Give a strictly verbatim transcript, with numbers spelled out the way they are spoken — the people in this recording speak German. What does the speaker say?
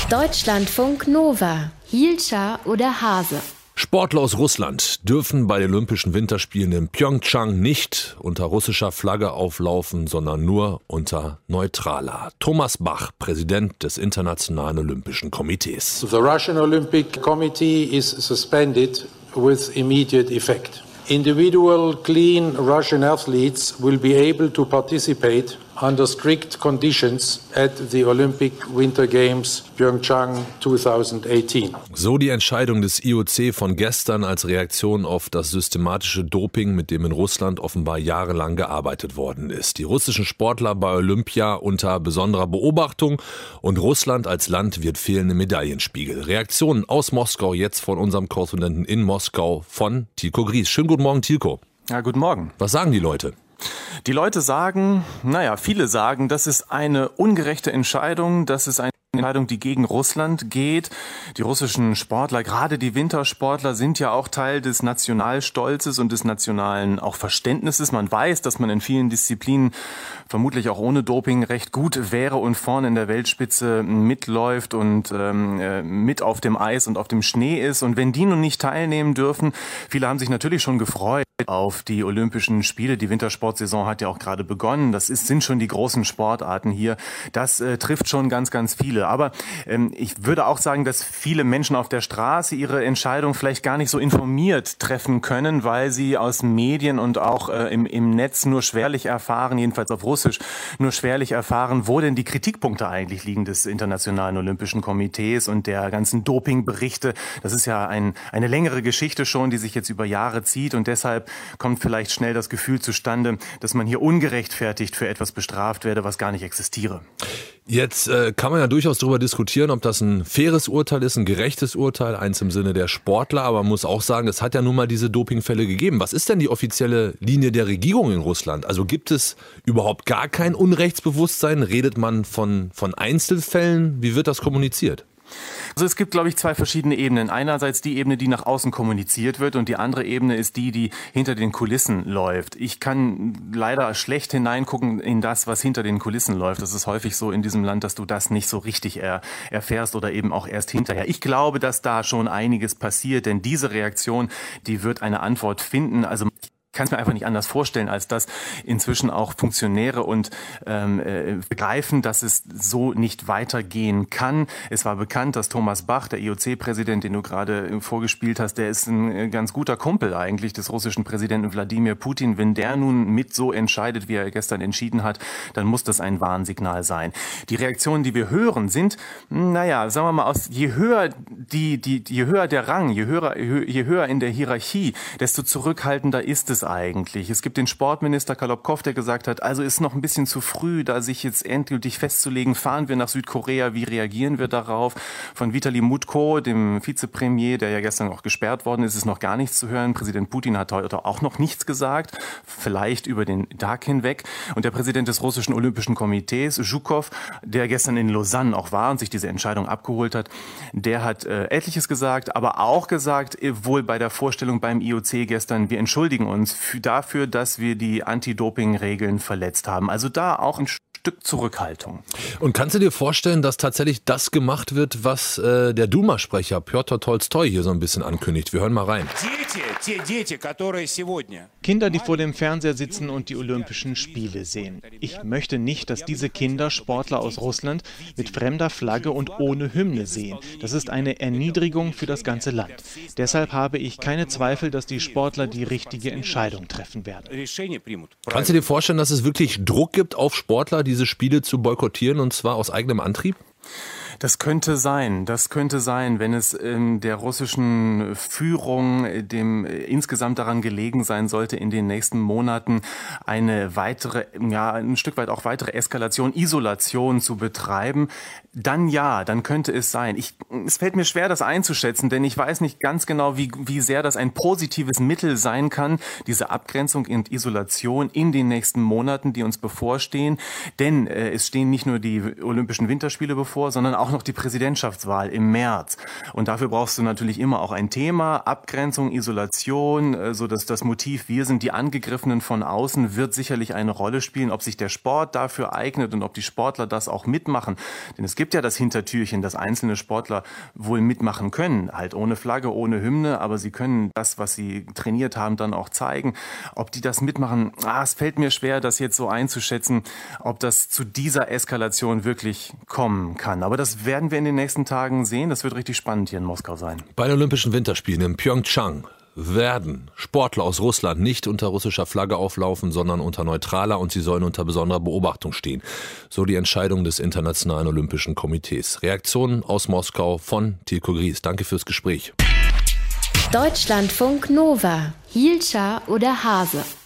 Deutschlandfunk Nova. Hielscher oder Hase? Sportler aus Russland dürfen bei den Olympischen Winterspielen in Pyeongchang nicht unter russischer Flagge auflaufen, sondern nur unter neutraler. Thomas Bach, Präsident des Internationalen Olympischen Komitees. The Russian Olympic Committee is suspended with immediate effect. Individual clean Russian athletes will be able to participate under strict conditions at the Olympic Winter Games Pyeongchang zwanzig achtzehn. So die Entscheidung des I O C von gestern als Reaktion auf das systematische Doping, mit dem in Russland offenbar jahrelang gearbeitet worden ist. Die russischen Sportler bei Olympia unter besonderer Beobachtung und Russland als Land wird fehlende Medaillenspiegel. Reaktionen aus Moskau jetzt von unserem Korrespondenten in Moskau von Tilko Gries. Schönen guten Morgen, Tilko. Ja, guten Morgen. Was sagen die Leute? Die Leute sagen, naja, viele sagen, das ist eine ungerechte Entscheidung, das ist eine Entscheidung, die gegen Russland geht. Die russischen Sportler, gerade die Wintersportler, sind ja auch Teil des Nationalstolzes und des nationalen auch Verständnisses. Man weiß, dass man in vielen Disziplinen vermutlich auch ohne Doping recht gut wäre und vorne in der Weltspitze mitläuft und ähm, mit auf dem Eis und auf dem Schnee ist. Und wenn die nun nicht teilnehmen dürfen, viele haben sich natürlich schon gefreut auf die Olympischen Spiele. Die Wintersportsaison hat ja auch gerade begonnen. Das ist, sind schon die großen Sportarten hier. Das äh, trifft schon ganz, ganz viele. Aber ähm, ich würde auch sagen, dass viele Menschen auf der Straße ihre Entscheidung vielleicht gar nicht so informiert treffen können, weil sie aus Medien und auch äh, im, im Netz nur schwerlich erfahren, jedenfalls auf Russisch, nur schwerlich erfahren, wo denn die Kritikpunkte eigentlich liegen des Internationalen Olympischen Komitees und der ganzen Dopingberichte. Das ist ja ein, eine längere Geschichte schon, die sich jetzt über Jahre zieht, und deshalb kommt vielleicht schnell das Gefühl zustande, dass man hier ungerechtfertigt für etwas bestraft werde, was gar nicht existiere. Jetzt äh, kann man ja durchaus darüber diskutieren, ob das ein faires Urteil ist, ein gerechtes Urteil, eins im Sinne der Sportler, aber man muss auch sagen, es hat ja nun mal diese Dopingfälle gegeben. Was ist denn die offizielle Linie der Regierung in Russland? Also gibt es überhaupt gar kein Unrechtsbewusstsein? Redet man von, von Einzelfällen? Wie wird das kommuniziert? Also es gibt, glaube ich, zwei verschiedene Ebenen. Einerseits die Ebene, die nach außen kommuniziert wird, und die andere Ebene ist die, die hinter den Kulissen läuft. Ich kann leider schlecht hineingucken in das, was hinter den Kulissen läuft. Das ist häufig so in diesem Land, dass du das nicht so richtig er, erfährst oder eben auch erst hinterher. Ich glaube, dass da schon einiges passiert, denn diese Reaktion, die wird eine Antwort finden. Also ich kann es mir einfach nicht anders vorstellen, als dass inzwischen auch Funktionäre und ähm, äh, begreifen, dass es so nicht weitergehen kann. Es war bekannt, dass Thomas Bach, der I O C-Präsident, den du gerade vorgespielt hast, der ist ein ganz guter Kumpel eigentlich des russischen Präsidenten Wladimir Putin. Wenn der nun mit so entscheidet, wie er gestern entschieden hat, dann muss das ein Warnsignal sein. Die Reaktionen, die wir hören, sind, naja, sagen wir mal, aus je höher die, die, je höher der Rang, je höher, je höher in der Hierarchie, desto zurückhaltender ist es eigentlich. Es gibt den Sportminister Kolobkov, der gesagt hat, also ist noch ein bisschen zu früh, da sich jetzt endgültig festzulegen, fahren wir nach Südkorea, wie reagieren wir darauf? Von Vitali Mutko, dem Vizepremier, der ja gestern auch gesperrt worden ist, ist noch gar nichts zu hören. Präsident Putin hat heute auch noch nichts gesagt, vielleicht über den Tag hinweg. Und der Präsident des russischen Olympischen Komitees, Zhukov, der gestern in Lausanne auch war und sich diese Entscheidung abgeholt hat, der hat äh, etliches gesagt, aber auch gesagt, wohl bei der Vorstellung beim I O C gestern, wir entschuldigen uns für, dafür, dass wir die Anti-Doping-Regeln verletzt haben. Also da auch ein Stück Zurückhaltung. Und kannst du dir vorstellen, dass tatsächlich das gemacht wird, was äh, der Duma-Sprecher Pjotr Tolstoi hier so ein bisschen ankündigt? Wir hören mal rein. Kinder, die vor dem Fernseher sitzen und die Olympischen Spiele sehen. Ich möchte nicht, dass diese Kinder Sportler aus Russland mit fremder Flagge und ohne Hymne sehen. Das ist eine Erniedrigung für das ganze Land. Deshalb habe ich keine Zweifel, dass die Sportler die richtige Entscheidung treffen werden. Kannst du dir vorstellen, dass es wirklich Druck gibt auf Sportler, diese Spiele zu boykottieren, und zwar aus eigenem Antrieb? Das könnte sein, das könnte sein, wenn es ähm, der russischen Führung dem äh, insgesamt daran gelegen sein sollte, in den nächsten Monaten eine weitere, ja, ein Stück weit auch weitere Eskalation, Isolation zu betreiben. Dann ja, dann könnte es sein. Ich, es fällt mir schwer, das einzuschätzen, denn ich weiß nicht ganz genau, wie, wie sehr das ein positives Mittel sein kann, diese Abgrenzung und Isolation in den nächsten Monaten, die uns bevorstehen. Denn äh, es stehen nicht nur die Olympischen Winterspiele bevor, sondern auch noch die Präsidentschaftswahl im März. Und dafür brauchst du natürlich immer auch ein Thema, Abgrenzung, Isolation, so dass das Motiv, wir sind die Angegriffenen von außen, wird sicherlich eine Rolle spielen, ob sich der Sport dafür eignet und ob die Sportler das auch mitmachen. Denn es gibt ja das Hintertürchen, dass einzelne Sportler wohl mitmachen können, halt ohne Flagge, ohne Hymne, aber sie können das, was sie trainiert haben, dann auch zeigen. Ob die das mitmachen, ah, es fällt mir schwer, das jetzt so einzuschätzen, ob das zu dieser Eskalation wirklich kommen kann. Aber das werden wir in den nächsten Tagen sehen. Das wird richtig spannend hier in Moskau sein. Bei den Olympischen Winterspielen in Pyeongchang werden Sportler aus Russland nicht unter russischer Flagge auflaufen, sondern unter neutraler, und sie sollen unter besonderer Beobachtung stehen. So die Entscheidung des Internationalen Olympischen Komitees. Reaktionen aus Moskau von Tilko Gries. Danke fürs Gespräch. Deutschlandfunk Nova. Hielscher oder Hase?